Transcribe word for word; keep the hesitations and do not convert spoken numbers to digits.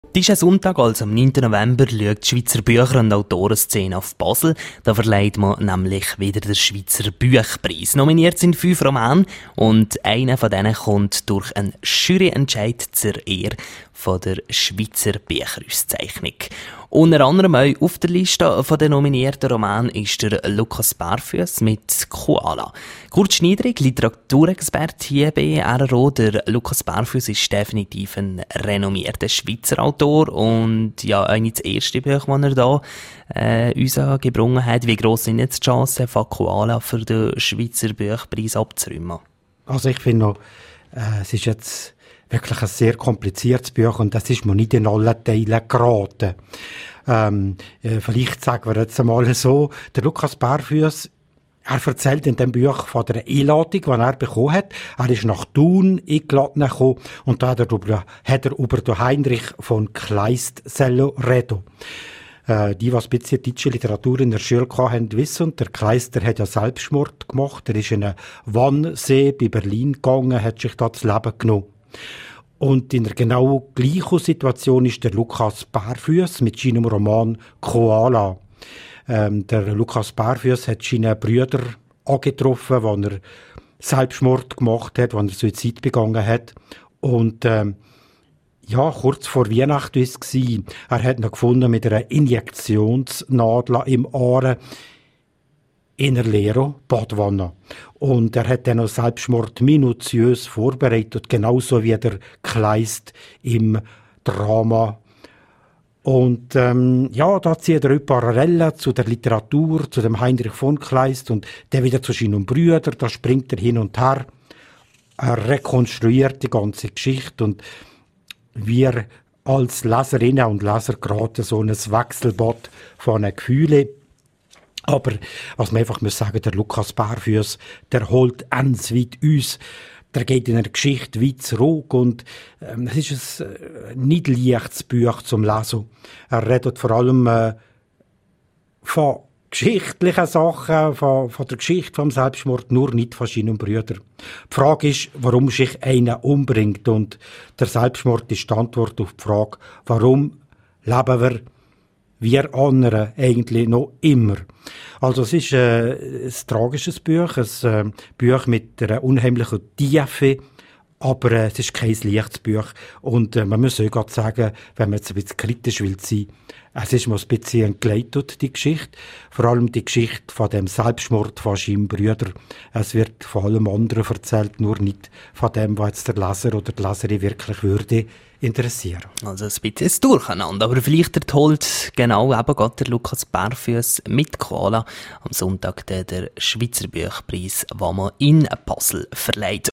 Diesen Sonntag, also am neunten November, schaut die Schweizer Bücher- und Autorenszene auf Basel. Da verleiht man nämlich wieder den Schweizer Büchpreis. Nominiert sind fünf Romane und einer von denen kommt durch einen Juryentscheid zur Ehre von der Schweizer Bücherauszeichnung. Unter anderem auch auf der Liste der nominierten Romanen ist der Lukas Barfuss mit Koala. Kurt Schniedrig, Literaturexperte hier bei R R O. Der Lukas Barfuss ist definitiv ein renommierter Schweizer Autor und ja, eigentlich das erste Buch, das er da äh, uns gebrungen hat. Wie gross sind jetzt die Chancen von Koala für den Schweizer Buchpreis abzuräumen? Also ich finde noch, äh, es ist jetzt wirklich ein sehr kompliziertes Buch und das ist mir nicht in allen Teilen geraten. Ähm, äh, vielleicht sagen wir jetzt einmal so, der Lukas Barfuss, er erzählt in dem Buch von der Einladung, die er bekommen hat. Er ist nach Thun eingeladen gekommen und da hat er über, hat er über den Heinrich von Kleist reden. Äh, die, die ein bisschen deutsche Literatur in der Schule hatten, wissen, der Kleister hat ja Selbstmord gemacht. Er ist in einen Wannsee bei Berlin gegangen, hat sich da das Leben genommen. Und in der genau gleichen Situation ist der Lukas Barfuss mit seinem Roman Koala. Ähm, der Lukas Barfuss hat seine Brüder angetroffen, als er Selbstmord gemacht hat, als er Suizid begangen hat. Und ähm, ja, kurz vor Weihnachten war es. Er hat ihn gefunden mit einer Injektionsnadel im Ohr in der leeren Badwanne. Und er hat dann noch Selbstmord minutiös vorbereitet, genauso wie der Kleist im Drama. Und ähm, ja, da zieht er Parallelen zu der Literatur, zu dem Heinrich von Kleist und dann wieder zu seinen Brüdern. Da springt er hin und her. Er rekonstruiert die ganze Geschichte und wir als Leserinnen und Leser geraten so ein Wechselbad von Gefühlen. Aber was man einfach muss sagen, der Lukas Barfuss, der holt ganz weit uns. Der geht in einer Geschichte weit zurück und ähm, es ist ein äh, nicht leichtes Buch zum Lesen. Er redet vor allem äh, von geschichtlichen Sachen, von, von der Geschichte vom Selbstmord, nur nicht von seinen Brüdern. Die Frage ist, warum sich einer umbringt und der Selbstmord ist die Antwort auf die Frage, warum leben wir wir anderen eigentlich noch immer. Also es ist äh, ein tragisches Buch, ein äh, Buch mit einer unheimlichen Tiefe, aber äh, es ist kein leichtes Buch. Und äh, man muss auch gerade sagen, wenn man jetzt ein bisschen kritisch will sein, es ist mal ein bisschen entgleitet, die Geschichte. Vor allem die Geschichte von dem Selbstmord von seinem Brüder. Es wird von allem anderen erzählt, nur nicht von dem, was jetzt der Leser oder die Leserin wirklich würde interessieren. Also ein bisschen ein Durcheinander, aber vielleicht erholt genau eben gerade der Lukas Barfuss mit Koala am Sonntag der, der Schweizer Buchpreis, den man in Basel verleiht.